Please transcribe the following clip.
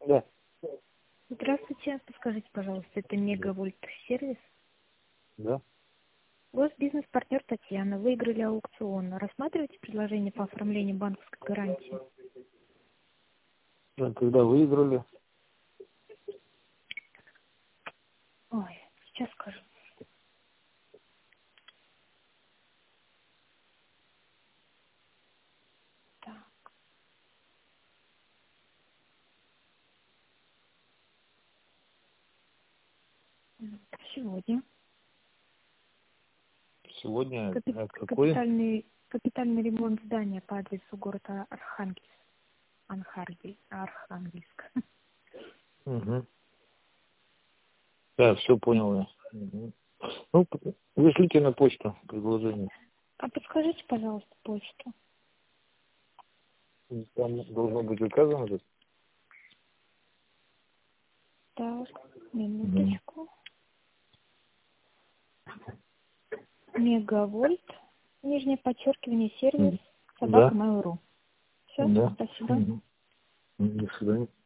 Да. Здравствуйте. Подскажите, пожалуйста, это Мегавольт сервис? Да. У вас бизнес-партнер Татьяна. Выиграли аукцион. Рассматриваете предложение по оформлению банковской гарантии? А когда выиграли? Ой, сейчас скажу. Так. Сегодня. Сегодня какой? Капитальный ремонт здания по адресу города Архангельск. Угу. Да, все понял я. Угу. Ну, вышлите на почту предложение. А подскажите, пожалуйста, почту. Там должно быть указано же. Так, Угу. минуточку. Мегавольт, нижнее подчеркивание, сервис, Да. собака.mail.ru. Все, Да. спасибо. Угу. До свидания.